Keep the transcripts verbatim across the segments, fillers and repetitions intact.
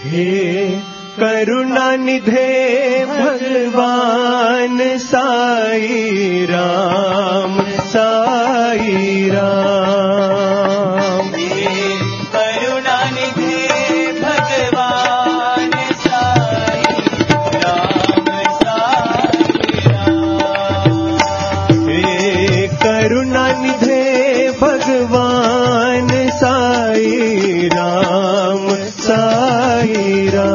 हे करुणा निधे भगवान साई राम साई राम। हे करुणा निधे भगवान साई राम साई राम। हे करुणा निधे भगवान साई राम साई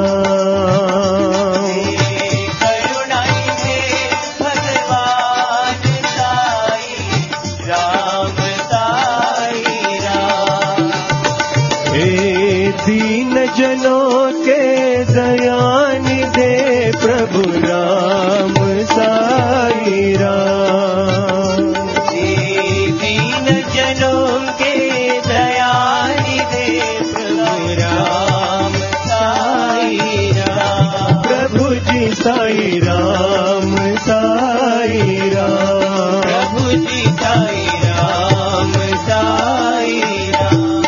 राम। करुणा निधे भगवान साई राम साई राम। हे दीन जनों के दया निधे प्रभु राम साई राम। हे दीन जनों के दया निधे प्रभु राम साई राम। प्रभु जी साई राम साई राम। प्रभु जी साई राम साई राम।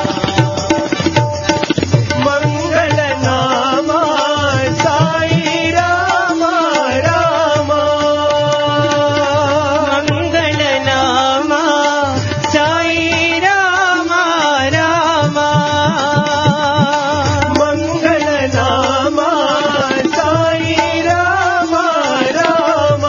मंगल नामा साई राम राम। मंगल नामा साई राम राम। मंगल नामा साई राम राम।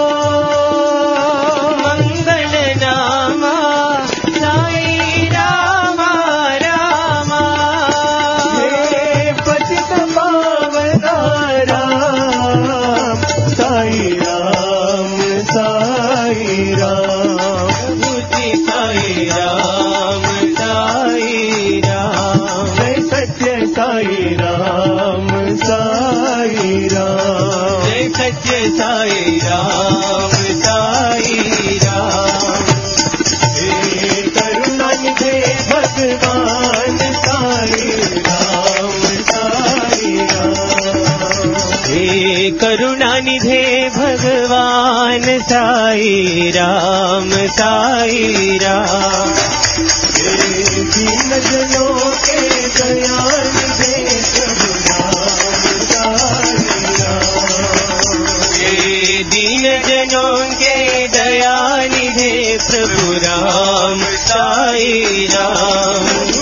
मंगल नामा साई राम राम। हे पतित पावना राम साई राम साई राम। प्रभु जी साई राम साई राम। जय सत्य साई राम साई राम। जय सच्चे साई राम साई राम। हे करुणा निधे भगवान साई राम साई राम। हे करुणा निधे भगवान साई राम साई राम। हे दीन जनों के दया निधे प्रभु राम साई राम। हे दीन जनों के दया निधे प्रभु राम साई राम।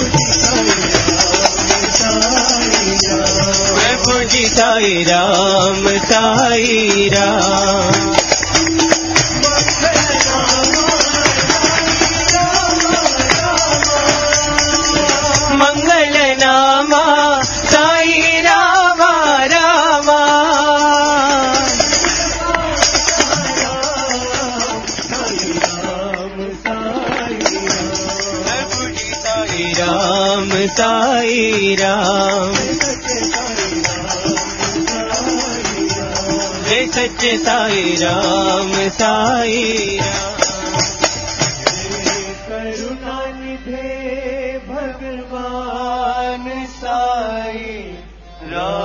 प्रभु जी साई राम साई राम। मंगल नामा साई राम राम। प्रभु जी साई राम साई राम। जय सच्चे साई राम साई राम। करुणा निधे भगवान साई राम।